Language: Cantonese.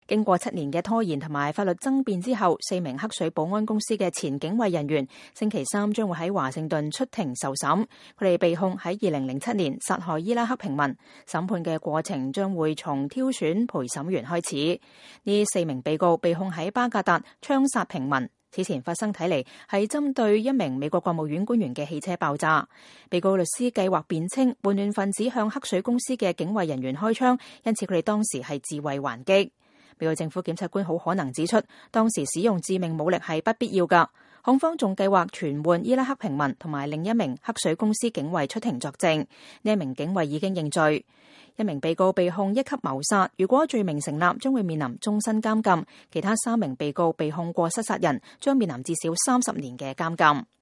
經過7年嘅拖延同埋法律爭辯之後，4名黑水保安公司嘅前警衛人員星期三將會喺華盛頓出庭受審。佢哋被控喺2007年殺害伊拉克平民。審判嘅過程將會從挑選陪審員開始。呢4名被告被控喺巴格達槍殺平民。此前發生睇嚟係針對一名美國國務院官員嘅汽車爆炸。被告律師計劃辯稱叛亂分子向黑水公司嘅警衛人員開槍，因此佢哋當時係自衛還擊。美國政府檢察官好可能指出，當時使用致命武力係不必要㗎。控方仲計劃傳喚伊拉克平民同埋另一名黑水公司警衛出庭作證。呢一名警衛已經認罪。一名被告被控1級謀殺，如果罪名成立，將會面臨終身監禁。其他3名被告被控過失殺人，將面臨至少30年嘅監禁。